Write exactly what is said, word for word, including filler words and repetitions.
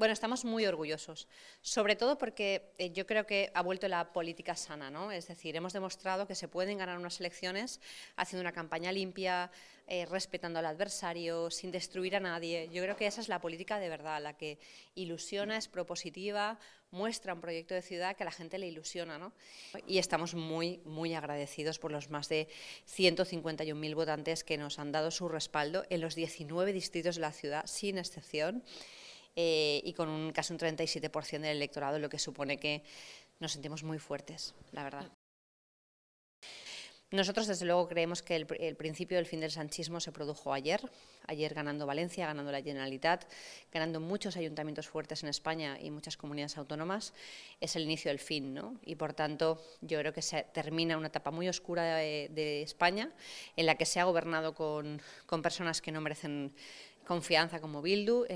Bueno, estamos muy orgullosos, sobre todo porque eh, yo creo que ha vuelto la política sana, ¿no? Es decir, hemos demostrado que se pueden ganar unas elecciones haciendo una campaña limpia, eh, respetando al adversario, sin destruir a nadie. Yo creo que esa es la política de verdad, la que ilusiona, es propositiva, muestra un proyecto de ciudad que a la gente le ilusiona, ¿no? Y estamos muy, muy agradecidos por los más de ciento cincuenta y un mil votantes que nos han dado su respaldo en los diecinueve distritos de la ciudad, sin excepción. Eh, y con un casi un treinta y siete por ciento del electorado, lo que supone que nos sentimos muy fuertes, la verdad. Nosotros, desde luego, creemos que el, el principio del fin del sanchismo se produjo ayer, ayer ganando Valencia, ganando la Generalitat, ganando muchos ayuntamientos fuertes en España y muchas comunidades autónomas, es el inicio del fin, ¿no? Y, por tanto, yo creo que se termina una etapa muy oscura de, de España, en la que se ha gobernado con, con personas que no merecen confianza como Bildu.